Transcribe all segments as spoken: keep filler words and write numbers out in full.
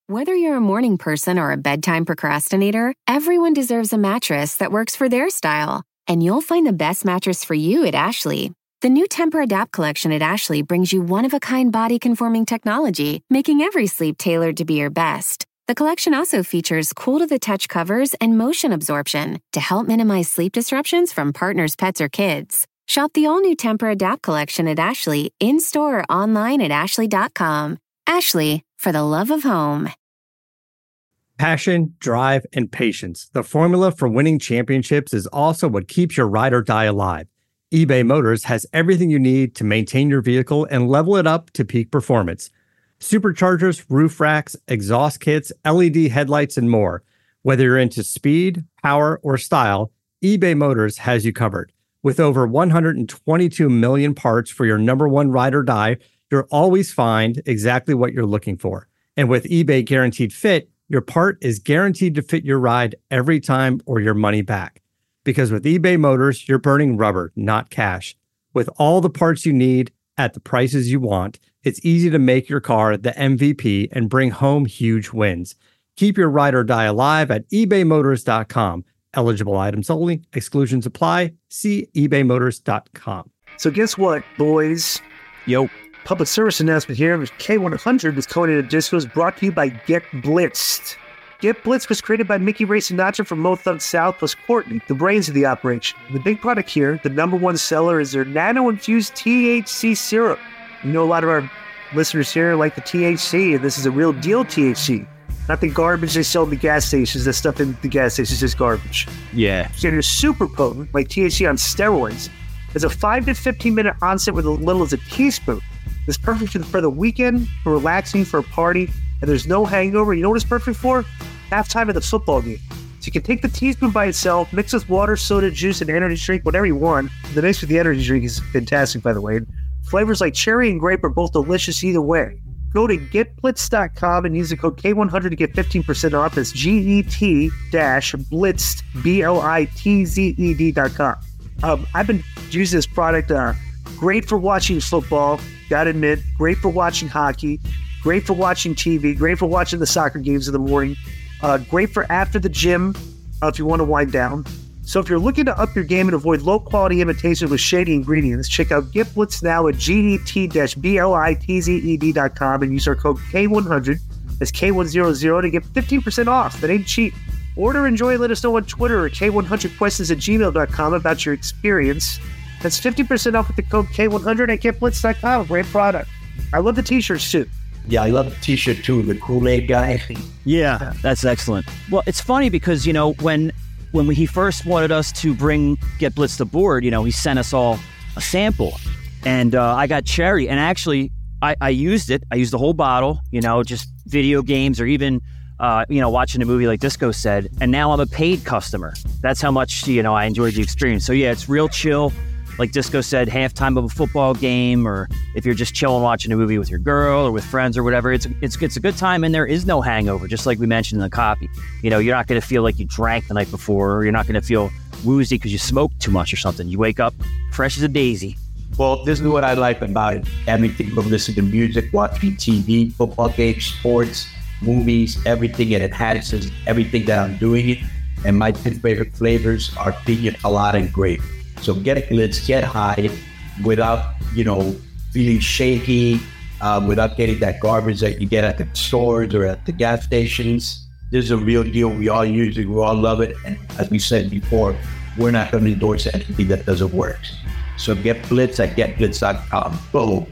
Whether you're a morning person or a bedtime procrastinator, everyone deserves a mattress that works for their style. And you'll find the best mattress for you at Ashley. The new Tempur-Adapt collection at Ashley brings you one-of-a-kind body-conforming technology, making every sleep tailored to be your best. The collection also features cool-to-the-touch covers and motion absorption to help minimize sleep disruptions from partners, pets, or kids. Shop the all-new Tempur-Adapt collection at Ashley, in-store or online at ashley dot com. Ashley, for the love of home. Passion, drive, and patience. The formula for winning championships is also what keeps your ride or die alive. eBay Motors has everything you need to maintain your vehicle and level it up to peak performance. Superchargers, roof racks, exhaust kits, L E D headlights, and more. Whether you're into speed, power, or style, eBay Motors has you covered. With over one hundred twenty-two million parts for your number one ride or die, you'll always find exactly what you're looking for. And with eBay Guaranteed Fit, your part is guaranteed to fit your ride every time or your money back. Because with eBay Motors, you're burning rubber, not cash. With all the parts you need at the prices you want, it's easy to make your car the M V P and bring home huge wins. Keep your ride or die alive at ebay motors dot com. Eligible items only. Exclusions apply. See ebay motors dot com. So guess what, boys? Yo. Public service announcement here. K one hundred with Conan and Disco is brought to you by Get Blitzed. Get Blitzed was created by Mickey Ray Sinatra from Mo Thug South plus Courtney, the brains of the operation. The big product here, the number one seller, is their nano-infused T H C syrup. You know, a lot of our listeners here like the T H C, and this is a real deal T H C. Not the garbage they sell at the gas stations. That stuff in the gas stations is just garbage. Yeah. So it's super potent, like T H C on steroids. It's a five to fifteen minute onset with as little as a teaspoon. It's perfect for the, for the weekend, for relaxing, for a party, and there's no hangover. You know what it's perfect for? Halftime of the football game. So you can take the teaspoon by itself, mix with water, soda, juice, and energy drink, whatever you want. The mix with the energy drink is fantastic, by the way. Flavors like cherry and grape are both delicious either way. Go to get blitz dot com and use the code K one hundred to get fifteen percent off. That's G E T blitzed, B L I T Z E D dot com. Um, I've been using this product. Uh, great for watching football, gotta admit. Great for watching hockey. Great for watching T V. Great for watching the soccer games in the morning. Uh, great for after the gym uh, if you want to wind down. So if you're looking to up your game and avoid low-quality imitations with shady ingredients, check out Get Blitz now at G E T blitz E D dot com and use our code K one hundred, that's K one hundred, to get fifteen percent off. That ain't cheap. Order, enjoy, and let us know on Twitter at K one hundred questions at gmail dot com about your experience. That's fifty percent off with the code K one hundred at get blitz dot com. Great product. I love the t-shirts too. Yeah, I love the t-shirt too, the Kool-Aid guy. Yeah, that's excellent. Well, it's funny because, you know, when when we, he first wanted us to bring Get Blitzed aboard, you know, he sent us all a sample. And uh, I got cherry. And actually, I, I used it. I used the whole bottle, you know, just video games or even, uh, you know, watching a movie like Disco said. And now I'm a paid customer. That's how much, you know, I enjoyed the experience. So, yeah, it's real chill. Like Disco said, halftime of a football game, or if you're just chilling watching a movie with your girl or with friends or whatever, it's it's it's a good time, and there is no hangover, just like we mentioned in the copy. You know, you're not going to feel like you drank the night before, or you're not going to feel woozy because you smoked too much or something. You wake up fresh as a daisy. Well, this is what I like about it. Everything from listening to music, watching T V, football games, sports, movies, everything. It enhances everything that I'm doing it. And my two favorite flavors are pina colada and grape. So get blitz, get high without, you know, feeling shaky, um, without getting that garbage that you get at the stores or at the gas stations. This is a real deal. We all use it. We all love it. And as we said before, we're not going to endorse anything that doesn't work. So get blitz at get blitz dot com. Boom.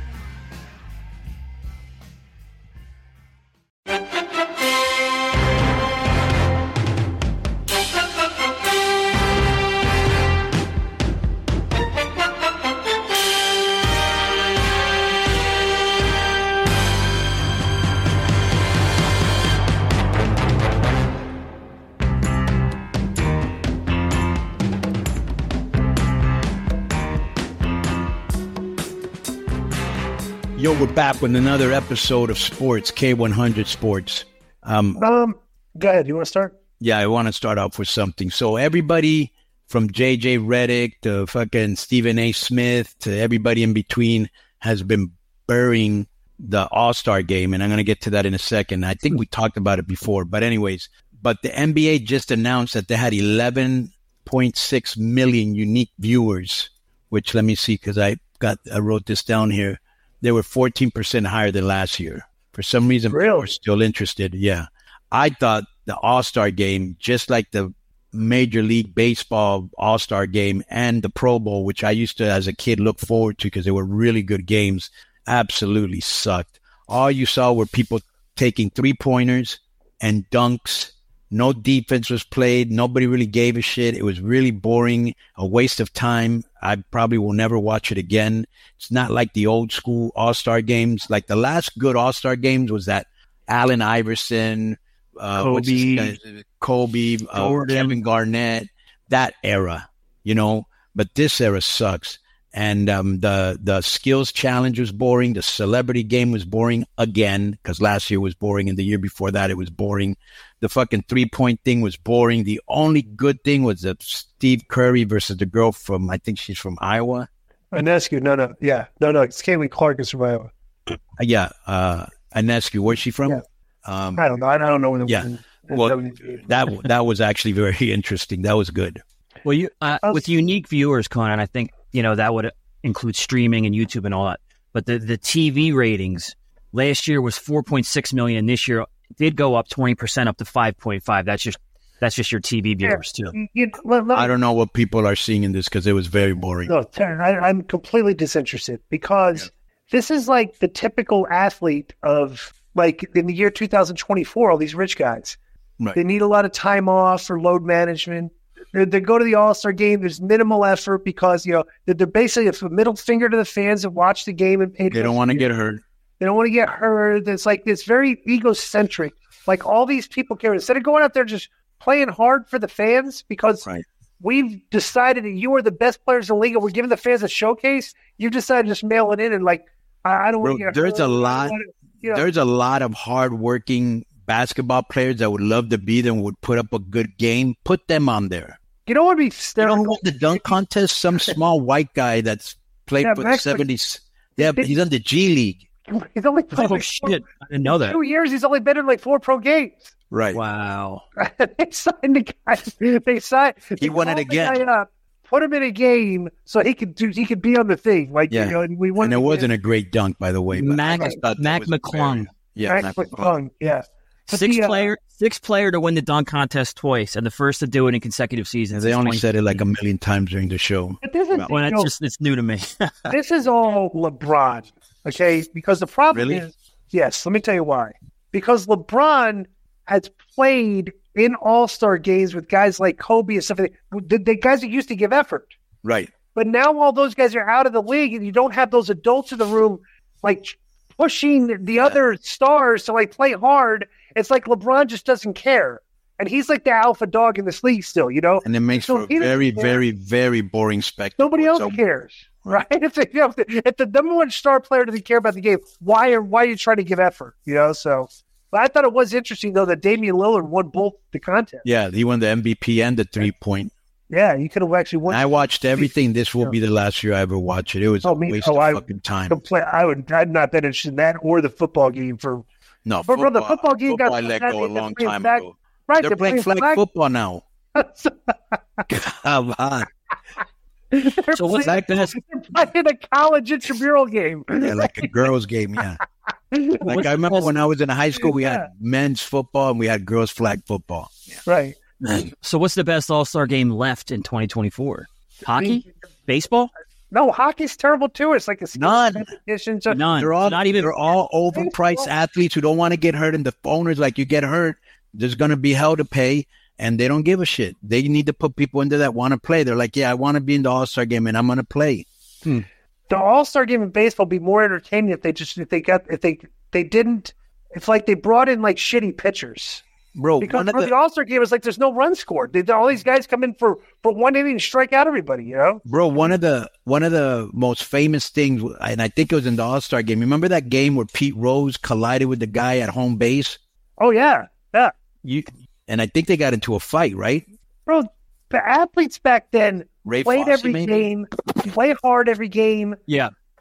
Yo, we're back with another episode of Sports, K one hundred Sports. Um, um, go ahead. You want to start? Yeah, I want to start off with something. So everybody from J J Redick to fucking Stephen A. Smith to everybody in between has been burying the All-Star game, and I'm going to get to that in a second. I think we talked about it before, but anyways, but the N B A just announced that they had eleven point six million unique viewers, which let me see, because I got, I wrote this down here. They were fourteen percent higher than last year. For some reason, really? People are still interested. Yeah. I thought the All-Star game, just like the Major League Baseball All-Star game and the Pro Bowl, which I used to, as a kid, look forward to because they were really good games, absolutely sucked. All you saw were people taking three-pointers and dunks. No defense was played. Nobody really gave a shit. It was really boring, a waste of time. I probably will never watch it again. It's not like the old school All-Star games. Like the last good All-Star games was that Allen Iverson, uh, Kobe, Kobe, uh, Kevin Garnett, that era, you know. But this era sucks. And um, the the skills challenge was boring. The celebrity game was boring again, because last year was boring, and the year before that it was boring. The fucking three-point thing was boring. The only good thing was the Steve Curry versus the girl from, I think she's from Iowa. Ionescu, no, no, yeah. No, no, it's Caitlin Clark is from Iowa. Uh, yeah, uh, Ionescu. Where's she from? Yeah. Um, I don't know. I don't know. When the, yeah. When, well, that that was actually very interesting. That was good. Well, you uh, with unique viewers, Conan, I think, you know, that would include streaming and YouTube and all that. But the, the T V ratings last year was four point six million. And this year did go up twenty percent up to five point five. That's just that's just your T V viewers, yeah. too. You, let, let I don't know what people are seeing in this because it was very boring. No, Taryn, I, I'm completely disinterested because yeah. this is like the typical athlete of, like, in the year two thousand twenty-four, all these rich guys. Right. They need a lot of time off for load management. They, they go to the All-Star game. There's minimal effort because, you know, they're, they're basically a middle finger to the fans that watch the game and pay. They don't want to get hurt. They don't want to get hurt. It's like, it's very egocentric. Like, all these people care. Instead of going out there just playing hard for the fans because right. we've decided that you are the best players in the league and we're giving the fans a showcase, you decided to just mail it in and, like, I, I don't want to get there's hurt. A lot, to, you know. There's a lot of hardworking basketball players that would love to be there and would put up a good game. Put them on there. You don't want to be hysterical. You don't want the dunk contest? Some small white guy that's played yeah, for Max, the seventies. Yeah, but he's on the G League. He's only played oh, like shit. Four, I didn't know that. Two years, he's only been in like four pro games. Right. Wow. They signed the guy. They signed. He they won it again. Up, put him in a game so he could do. He could be on the thing. Like yeah. you know, and we won. And it wasn't a great dunk, by the way. Mac Mac McClung. Yeah, Mac McClung. Yeah. But six the, uh, player, six player to win the dunk contest twice, and the first to do it in consecutive seasons. They only said it like a million times during the show. But this is, well, that's know, just it's new to me. This is all LeBron, okay? Because the problem really? is, yes. Let me tell you why. Because LeBron has played in All-Star games with guys like Kobe and stuff. Like that, the, the guys that used to give effort, right? But now all those guys are out of the league, and you don't have those adults in the room, like pushing the other stars to like play hard. It's like LeBron just doesn't care. And he's like the alpha dog in this league still, you know? And it makes so for a very, very, very boring spectacle. Nobody else so, cares, right? If, you know, if the number one star player doesn't care about the game, why are why are you trying to give effort, you know? So, but I thought it was interesting, though, that Damian Lillard won both the contest. Yeah, he won the M V P and the three-point. Yeah, you could have actually won. I watched everything. This will be the last year I ever watch it. It was oh, a me, waste oh, of I, fucking time. Compl- I would, I'd not been interested in that or the football game for. No, but football, bro, the football game football got I let go a long time back, ago. Right, they're, they're playing, playing flag, flag football now. Come on. They're so what's playing, that best? They're playing a college intramural game. Yeah, like a girls' game. Yeah. Like what's I remember when I was in high school, we had yeah. men's football and we had girls' flag football. Yeah. Right. So what's the best All-Star game left in twenty twenty-four? Hockey? Baseball? No, hockey's terrible too. It's like a none. competition. So none. They're all not even. They're all overpriced athletes who don't want to get hurt, and the owners like you get hurt, there's going to be hell to pay, and they don't give a shit. They need to put people in there that want to play. They're like, yeah, I want to be in the All-Star game, and I'm going to play. Hmm. The All-Star game in baseball would be more entertaining if they just if they got if they they didn't. It's like they brought in like shitty pitchers. Bro, because for the, the All-Star game, it's like there's no run scored. They, all these guys come in for, for one inning and strike out everybody, you know? Bro, one of the one of the most famous things, and I think it was in the All-Star game. Remember that game where Pete Rose collided with the guy at home base? Oh, yeah. Yeah. You and I think they got into a fight, right? Bro, the athletes back then Ray played Fosse, every maybe? game, played hard every game. Yeah.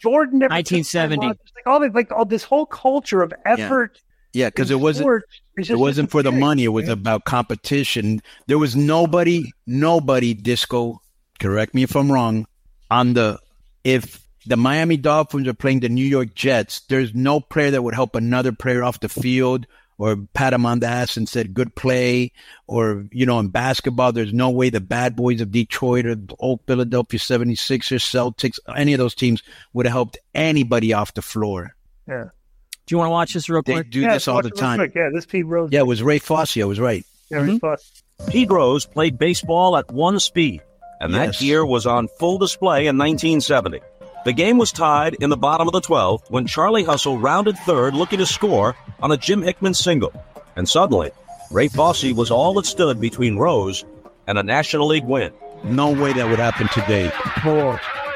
Jordan never nineteen seventy. Like all the, like all this whole culture of effort. Yeah, because it wasn't it wasn't for the money. It was about competition. There was nobody, nobody, Disco, correct me if I'm wrong, on the, if the Miami Dolphins are playing the New York Jets, there's no player that would help another player off the field or pat him on the ass and said, good play. Or, you know, in basketball, there's no way the bad boys of Detroit or the old Philadelphia seventy-sixers, Celtics, any of those teams would have helped anybody off the floor. Yeah. Do you want to watch this real They quick? do yeah, this all the time. Quick. Yeah, this Pete Rose. Yeah, it was Ray Fosse. I was right. Yeah, mm-hmm. Ray Fosse. Pete Rose played baseball at one speed, and Yes. that gear was on full display in nineteen seventy. The game was tied in the bottom of the twelfth when Charlie Hustle rounded third looking to score on a Jim Hickman single. And suddenly, Ray Fosse was all that stood between Rose and a National League win. No way that would happen today. Oh.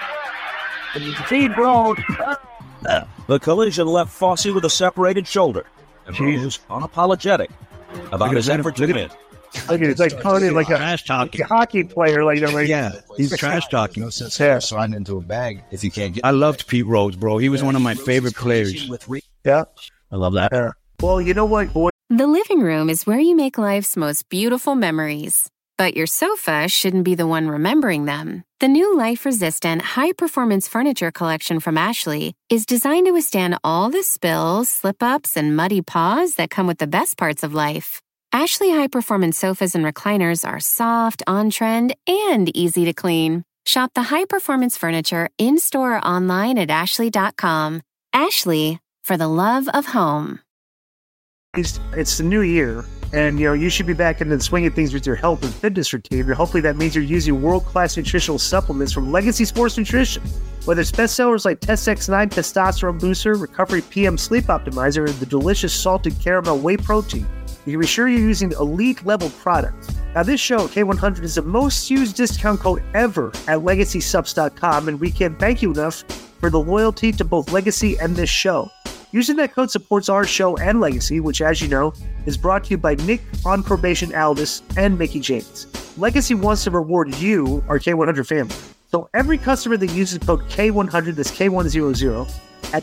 Pete Rose. The collision left Fosse with a separated shoulder, and Rose unapologetic about his effort to win. Look at it. It's like Tony, like a, Trash like talking. a hockey player. Like, you know, like, Yeah, he's trash talking. No sense Yeah. of sliding into a bag if you can't get. I loved Pete Rose, bro. He was one of my favorite players. yeah. I love that. Yeah. Well, you know what, boy? The living room is where you make life's most beautiful memories. But your sofa shouldn't be the one remembering them. The new life-resistant, high-performance furniture collection from Ashley is designed to withstand all the spills, slip-ups, and muddy paws that come with the best parts of life. Ashley high-performance sofas and recliners are soft, on-trend, and easy to clean. Shop the high-performance furniture in-store or online at ashley dot com. Ashley, for the love of home. It's, it's the new year, and you know you should be back into the swing of things with your health and fitness routine. Hopefully, that means you're using world-class nutritional supplements from Legacy Sports Nutrition. Whether it's bestsellers like Test X nine Testosterone Booster, Recovery P M Sleep Optimizer, or the delicious salted caramel whey protein, you can be sure you're using elite-level products. Now, this show, K one hundred, is the most used discount code ever at legacy subs dot com, and we can't thank you enough for the loyalty to both Legacy and this show. Using that code supports our show and Legacy, which, as you know, is brought to you by Nick on Probation Aldis and Mickey James. Legacy wants to reward you, our K one hundred family. So every customer that uses code K one hundred, that's K one hundred, at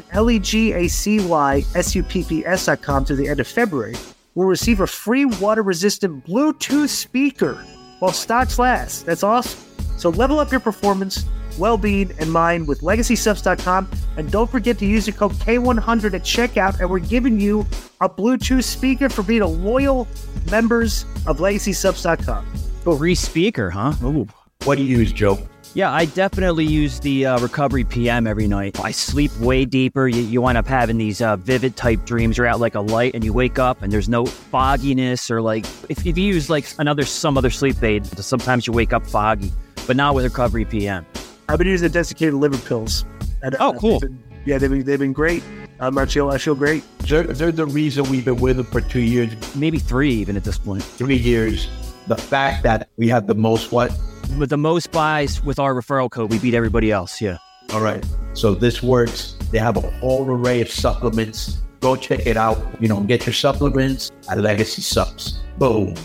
L-E-G-A-C-Y-S-U-P-P-S dot com to the end of February, will receive a free water-resistant Bluetooth speaker while stocks last. That's awesome. So level up your performance, well-being, and mind with legacy subs dot com, and don't forget to use the code K one hundred at checkout, and we're giving you a Bluetooth speaker for being a loyal members of legacy subs dot com. Free speaker, huh? Ooh. What do you use, Joe? Yeah, I definitely use the uh, Recovery P M every night. I sleep way deeper. You, you wind up having these uh, vivid type dreams. You're out like a light and you wake up and there's no fogginess or like, if, if you use like another, some other sleep aid, sometimes you wake up foggy, but not with Recovery P M. I've been using the desiccated liver pills. And, Oh, uh, cool. they've been- yeah, they've been, they've been great. Um, I feel I feel great. They're, they're the reason we've been with them for two years, Maybe three even at this point. three years. The fact that we have the most what? With the most buys with our referral code, we beat everybody else, yeah. All right. So this works. They have a whole array of supplements. Go check it out. You know, get your supplements at Legacy Subs. Boom.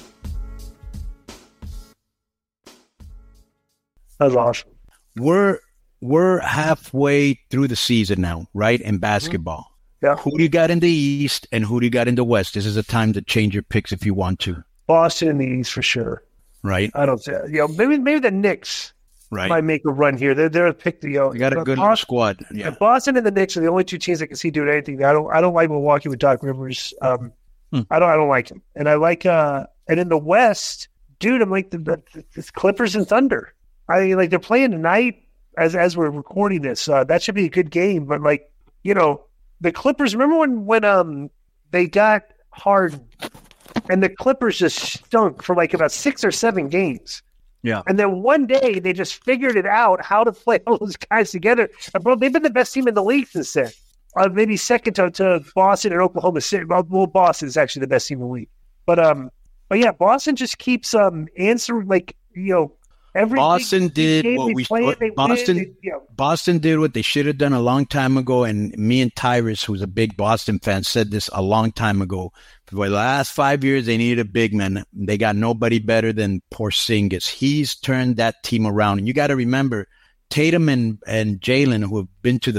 That's awesome. We're we're halfway through the season now, right? In basketball. Yeah. Who do you got in the East and who do you got in the West? This is a time to change your picks if you want to, Boston in the East for sure. right? I don't say, you know, maybe maybe the Knicks Right. might make a run here. They're they're a pick to, you know, You got a but good Boston, squad. Yeah. Boston and the Knicks are the only two teams I can see doing anything. I don't I don't like Milwaukee with Doc Rivers. Um, Hmm. I don't I don't like him, and I like uh, and in the West, dude, I'm like the, the, the Clippers and Thunder. I mean, like they're playing tonight as as we're recording this. Uh, that should be a good game, but like you know, the Clippers. Remember when when um they got Harden, and the Clippers just stunk for like about six or seven games. Yeah. And then one day they just figured it out how to play all those guys together. And bro, they've been the best team in the league since then. Uh, maybe second to, to Boston and Oklahoma City. Well, well, Boston is actually the best team in the league. But um, but yeah, Boston just keeps um answering like you know every Boston big- big did game what they we play, what they win, Boston they- you know, Boston did what they should have done a long time ago, and me and Tyrus, who's a big Boston fan, said this a long time ago. For the last five years, they needed a big man. They got nobody better than Porzingis. He's turned that team around, and you got to remember Tatum and and Jalen, who have been to the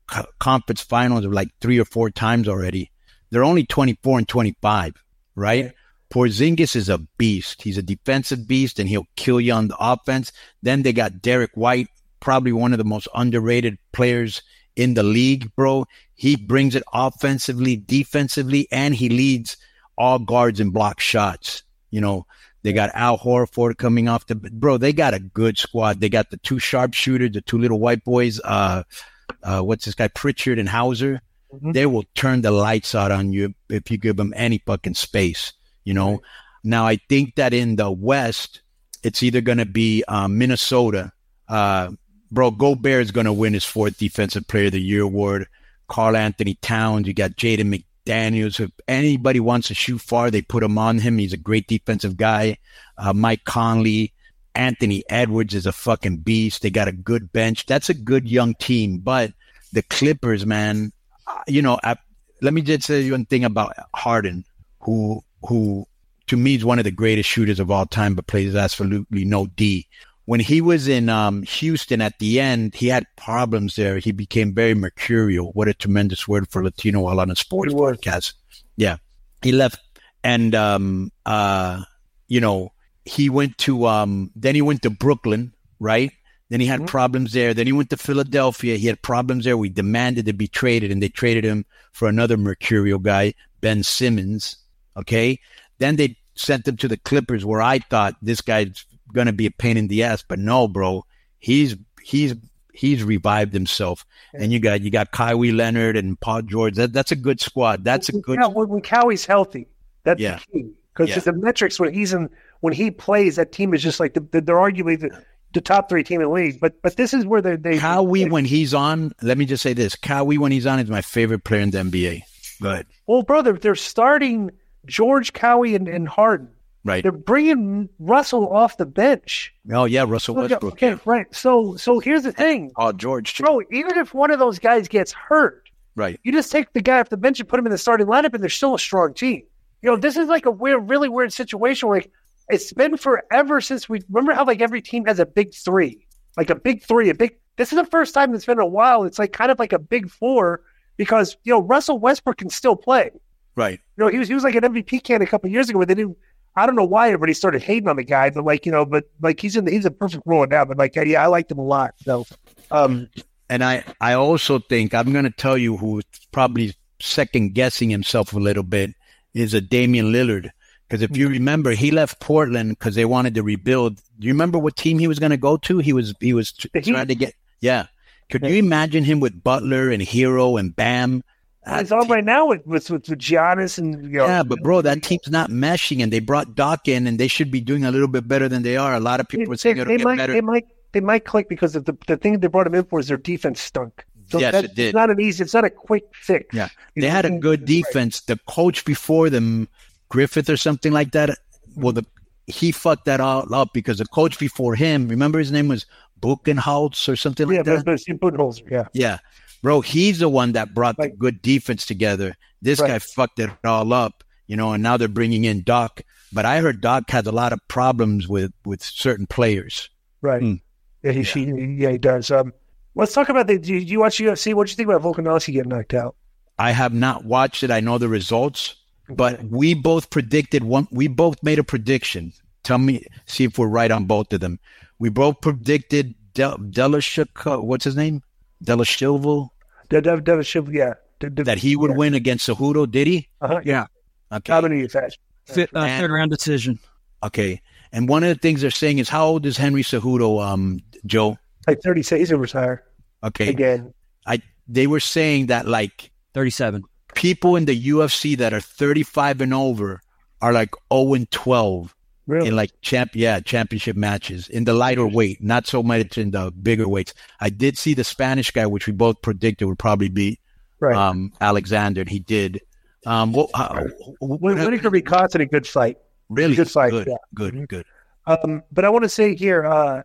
co- conference finals like three or four times already. They're only twenty-four and twenty-five, right? Yeah. Porzingis is a beast. He's a defensive beast, and he'll kill you on the offense. Then they got Derek White, probably one of the most underrated players in the league, bro. He brings it offensively, defensively, and he leads all guards and block shots. You know, they got Al Horford coming off the, bro, they got a good squad. They got the two sharpshooters, the two little white boys, uh, uh, what's this guy, Pritchard and Hauser. Mm-hmm. They will turn the lights out on you if you give them any fucking space, you know. Right. Now, I think that in the West, it's either going to be uh, Minnesota. Uh, bro, Gobert is going to win his fourth Defensive Player of the Year award. Karl Anthony Towns, you got Jaden McDaniels. If anybody wants to shoot far, they put him on him. He's a great defensive guy. Uh, Mike Conley. Anthony Edwards is a fucking beast. They got a good bench. That's a good young team. But the Clippers, man, you know, I, let me just say one thing about Harden, who, who to me is one of the greatest shooters of all time, but plays absolutely no D. When he was in um, Houston at the end, he had problems there. He became very mercurial. What a tremendous word for Latino while on a sports podcast. Yeah. He left and, um, uh, you know, he went to, um, then he went to Brooklyn, right? Then he had mm-hmm. problems there. Then he went to Philadelphia. He had problems there. We demanded to be traded, and they traded him for another mercurial guy, Ben Simmons. Okay. Then they sent him to the Clippers, where I thought this guy's going to be a pain in the ass, but no, bro, he's, he's, he's revived himself. Yeah. And you got, you got Kawhi Leonard and Paul George. That, that's a good squad. That's when, a good. when, when Kawhi's healthy, that's yeah. the key. Because yeah. the metrics when he's in, when he plays, that team is just like the, the, they're arguably the, the top three team in the league. But but this is where they they Kawhi they, when he's on. Let me just say this: Kawhi when he's on is my favorite player in the N B A. Go ahead. Well, brother, they're starting George, Kawhi, and, and Harden. Right. They're bringing Russell off the bench. Oh yeah, Russell Westbrook. Okay, yeah. right. So so here's the thing. Oh, George, too. Bro, even if one of those guys gets hurt, right, you just take the guy off the bench and put him in the starting lineup, and they're still a strong team. You know, this is like a weird, really weird situation where like, it's been forever since we remember how like every team has a big three, like a big three, a big. This is the first time it's been a while. It's like kind of like a big four because you know Russell Westbrook can still play. Right. You know, he was he was like an M V P candidate a couple of years ago, but they didn't. I don't know why everybody started hating on the guy, but like you know, but like he's in the, he's a perfect role now. But like yeah, I liked him a lot. So, um, and I I also think I'm going to tell you who's probably second guessing himself a little bit is a Damian Lillard. Because if you remember, he left Portland because they wanted to rebuild. Do you remember what team he was going to go to? He was he was trying to get yeah. Could you imagine him with Butler and Hero and Bam? He's on right now with with, with Giannis and you know, yeah, but bro, that team's not meshing, and they brought Doc in, and they should be doing a little bit better than they are. A lot of people they, are saying they, it'll they get might, better. They might they might click because of the the thing they brought him in for is their defense stunk. So yes, that, it did. It's not an easy. It's not a quick fix. Yeah, they had a good defense. The coach before them, Griffith or something like that. Well, the he fucked that all up because the coach before him, remember his name was Buchenholz or something like yeah, that. Yeah, Buchenholzer. Yeah, yeah, bro, he's the one that brought like, the good defense together. This right. guy fucked it all up, you know, and now they're bringing in Doc. But I heard Doc has a lot of problems with, with certain players. Right. Mm. Yeah, he, yeah. She, yeah, he does. Um, let's talk about the. Do you, do you watch U F C? What do you think about Volkanovski getting knocked out? I have not watched it. I know the results, but we both predicted one. We both made a prediction. Tell me, see if we're right on both of them. We both predicted Del, Delashuk, what's his name? Delashilvo? De, De, Delashilvo, yeah. De, De, that he would yeah. win against Cejudo, did he? Uh-huh, yeah. Okay. Dominated fashion. Fit, uh, third round decision. Okay. And one of the things they're saying is, how old is Henry Cejudo, um, Joe? Like thirty-six. He's going to retire. Okay. Again. I. They were saying that, like, thirty-seven. People in the U F C that are thirty-five and over are like oh and twelve. Really? In like champ, yeah, championship matches in the lighter weight, not so much in the bigger weights. I did see the Spanish guy, which we both predicted would probably be right. um, Alexander. And he did. Um, what, uh, what, Whitaker beat Costin, a good fight. Really good fight. Good, yeah. good, good. Um, but I want to say here, uh,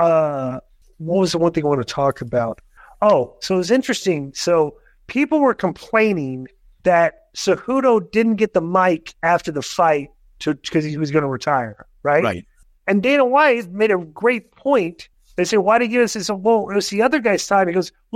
uh, what was the one thing I want to talk about? Oh, so it was interesting. So people were complaining that Cejudo didn't get the mic after the fight to because he was going to retire, right? Right. And Dana White made a great point. They say, why did you give us this? Well, it was the other guy's time. He goes, look,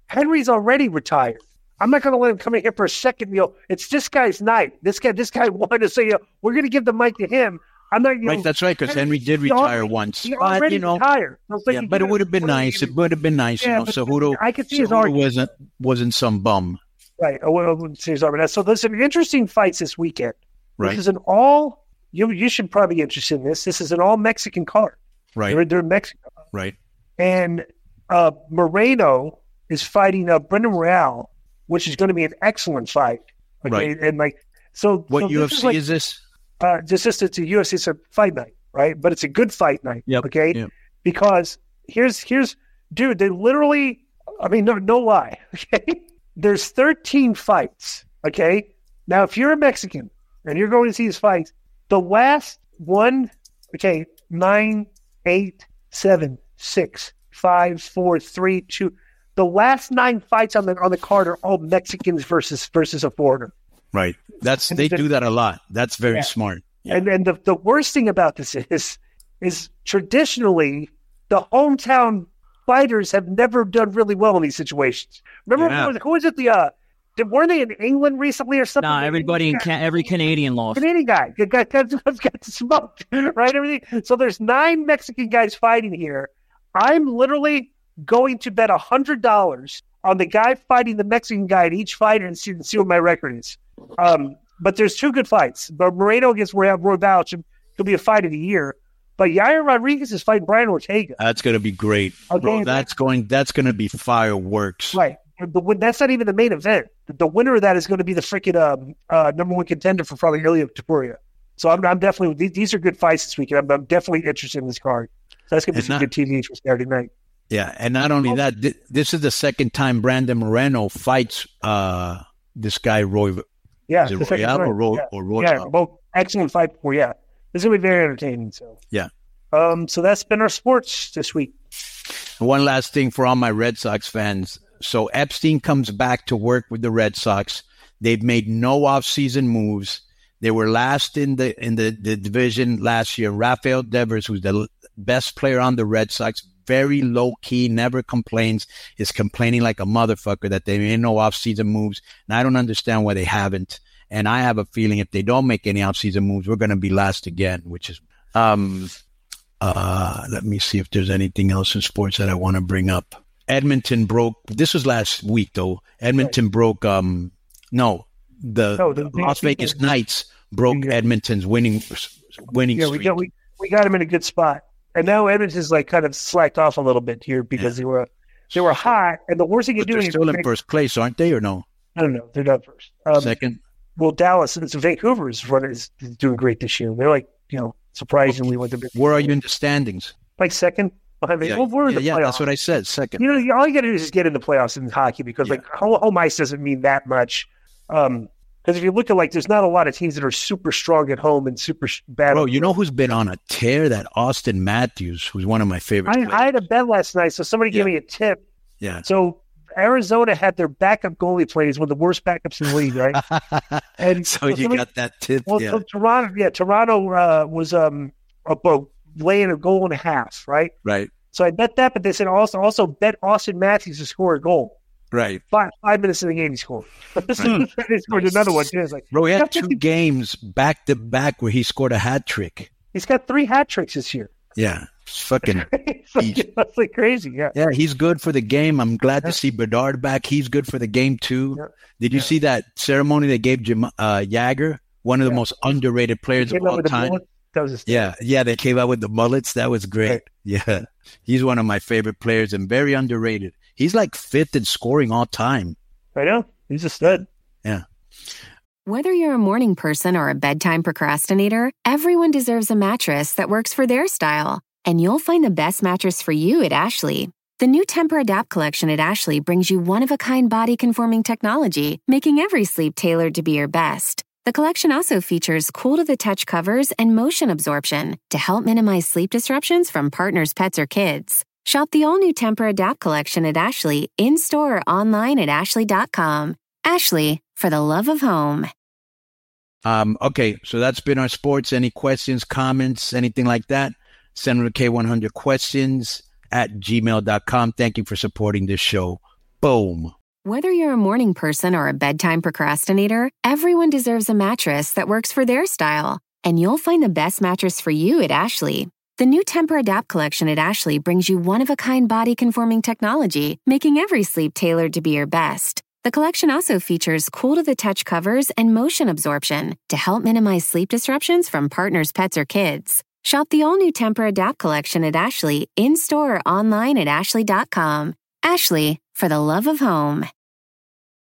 Henry's already retired. I'm not going to let him come in here for a second. You know, it's this guy's night. This guy, this guy wanted to say, you know, we're going to give the mic to him. I'm not. You right, know, that's right, because Henry did retire already, once. He but already you know, retired. So yeah, but it would have been nice. It would have been nice, yeah, you know. Cejudo, I could see his Cejudo argument. wasn't wasn't some bum. Right. I wouldn't see his argument. So there's some interesting fights this weekend. Right. This is an all. You you should probably be interested in this. This is an all Mexican card. Right. They're, they're in Mexico. Right. And uh, Moreno is fighting uh, Brendan Royale, which is going to be an excellent fight. Okay. Right. And like so. What so U F C is, like, is this? Uh, just just it's a U F C. It's a fight night, right? But it's a good fight night. Yep. Okay. Yep. Because here's here's dude. They literally. I mean, no no lie. Okay. There's thirteen fights. Okay. Now, if you're a Mexican and you're going to see these fights, the last one. Okay. Nine, eight, seven, six, five, four, three, two. The last nine fights on the on the card are all Mexicans versus versus a foreigner. Right. That's they do that a lot. That's very Yeah. smart. Yeah. And and the, the worst thing about this is is traditionally the hometown fighters have never done really well in these situations. Remember Yeah. who, was, who was it? The uh, did, weren't they in England recently or something? Nah, everybody in Ca- every Canadian lost. Canadian guy got, got, got, got smoked, right? Everything. So there's nine Mexican guys fighting here. I'm literally going to bet a hundred dollars on the guy fighting the Mexican guy at each fight and see, see what my record is. Um, but there's two good fights. But Moreno against Roy Balch could be a fight of the year. But Yair Rodriguez is fighting Brian Ortega. That's going to be great. Okay, Bro, that's going. That's going to be fireworks. Right. But when, that's not even the main event. The, the winner of that is going to be the freaking um, uh, number one contender for probably Ilya Topuria. So I'm, I'm definitely these, these are good fights this weekend. I'm, I'm definitely interested in this card. So that's going to be And some not- good T V for Saturday night. Yeah, and not only that, th- this is the second time Brandon Moreno fights uh, this guy Roy. Yeah, Is it the second Royale fight. or Ro- yeah. or Roy? Yeah, both excellent fight before. Yeah, this is going to be very entertaining. So Yeah. um, so that's been our sports this week. One last thing for all my Red Sox fans. So Epstein comes back to work with the Red Sox. They've made no off-season moves. They were last in the in the, the division last year. Rafael Devers, who's the l- best player on the Red Sox, very low-key, never complains, is complaining like a motherfucker that they made no off-season moves. And I don't understand why they haven't. And I have a feeling if they don't make any off-season moves, we're going to be last again, which is um, – Uh, let me see if there's anything else in sports that I want to bring up. Edmonton broke. This was last week, though. Edmonton right. broke. Um, no, the, no, the, the the Las Vegas the, Knights broke yeah. Edmonton's winning winning yeah, streak. We got we, we got him in a good spot, and now Edmonton's like kind of slacked off a little bit here because yeah. they were they were hot, and the worst thing you do they're is still in make, first place, aren't they, or no? I don't know. They're not first. Um, Second. Well, Dallas and Vancouver is running is doing great this year. They're like you know surprisingly what they're. Where are you in the standings? Like second behind yeah, well, we're in yeah, the yeah, playoffs. That's what I said. Second. You know, all you got to do is just get in the playoffs in hockey because yeah. like home, home ice doesn't mean that much. Um, because if you look at like, there's not a lot of teams that are super strong at home and super bad. Bro, you know who's been on a tear? That Austin Matthews, who's one of my favorite. I, I had a bet last night, so somebody yeah. gave me a tip. Yeah. So Arizona had their backup goalie playing. He's one of the worst backups in the league, right? And so, so you somebody, got that tip. Well, yeah. So Toronto, yeah, Toronto uh, was um a boat. laying a goal and a half, right? Right. So I bet that, but they said also also bet Austin Matthews to score a goal. Right. Five five minutes in the game, he scored. Right. He scored another one too. It's like, bro, he had two games back to back where he scored a hat trick. He's got three hat tricks this year. Yeah, it's fucking. it's like, that's like crazy. Yeah. Yeah, he's good for the game. I'm glad yeah. to see Bedard back. He's good for the game too. Yeah. Did you yeah. see that ceremony they gave Jim uh, Jagger, one of the yeah. most underrated players of all time? That was yeah, yeah, they came out with the mullets. That was great. Right. Yeah, he's one of my favorite players and very underrated. He's like fifth in scoring all time. I know. He's a stud. Yeah. Whether you're a morning person or a bedtime procrastinator, everyone deserves a mattress that works for their style. And you'll find the best mattress for you at Ashley. The new Tempur-Adapt collection at Ashley brings you one-of-a-kind body-conforming technology, making every sleep tailored to be your best. The collection also features cool-to-the-touch covers and motion absorption to help minimize sleep disruptions from partners, pets, or kids. Shop the all-new Tempur-Adapt collection at Ashley, in-store or online at ashley dot com. Ashley, for the love of home. Um, okay, so that's been our sports. Any questions, comments, anything like that? Send them to K one hundred questions at gmail dot com. Thank you for supporting this show. Boom. Whether you're a morning person or a bedtime procrastinator, everyone deserves a mattress that works for their style. And you'll find the best mattress for you at Ashley. The new Tempur-Adapt collection at Ashley brings you one-of-a-kind body-conforming technology, making every sleep tailored to be your best. The collection also features cool-to-the-touch covers and motion absorption to help minimize sleep disruptions from partners, pets, or kids. Shop the all-new Tempur-Adapt collection at Ashley, in-store or online at ashley dot com. Ashley, for the love of home.